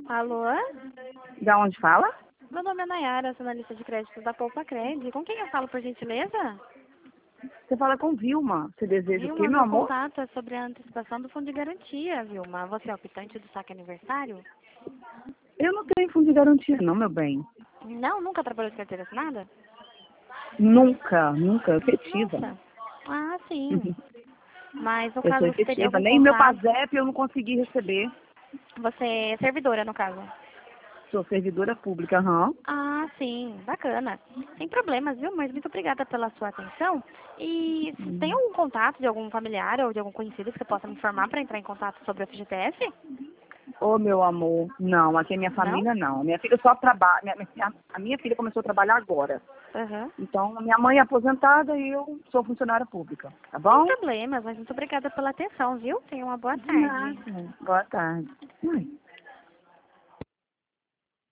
Alô? Da onde fala? Meu nome é Nayara, sou analista de crédito da Poupa Cred. Com quem eu falo, por gentileza? Você fala com Vilma. Você deseja o quê, Vilma, meu meu amor? contato é sobre a antecipação do fundo de garantia, Vilma. Você é optante do saque aniversário? Eu não tenho fundo de garantia, não, meu bem. Não, nunca trabalhou de carteira assinada? Nunca, efetiva. Nossa. Ah, sim. Mas no Eu sou caso você teria efetiva. algum Nem meu contato? PASEP eu não consegui receber. Você é servidora, no caso? Sou servidora pública, aham. Ah, sim, bacana. Sem problemas, viu? Mas muito obrigada pela sua atenção. E se tem algum contato de algum familiar ou de algum conhecido que você possa me informar para entrar em contato sobre o FGTS? Ô, meu amor, não, aqui é minha Não? família não. Minha filha só trabalha, a minha filha começou a trabalhar agora. Aham. Então, minha mãe é aposentada e eu sou funcionária pública, tá Sem bom? problemas, mas muito obrigada pela atenção, viu? Tenha uma boa De tarde. nada. Boa tarde. Ui.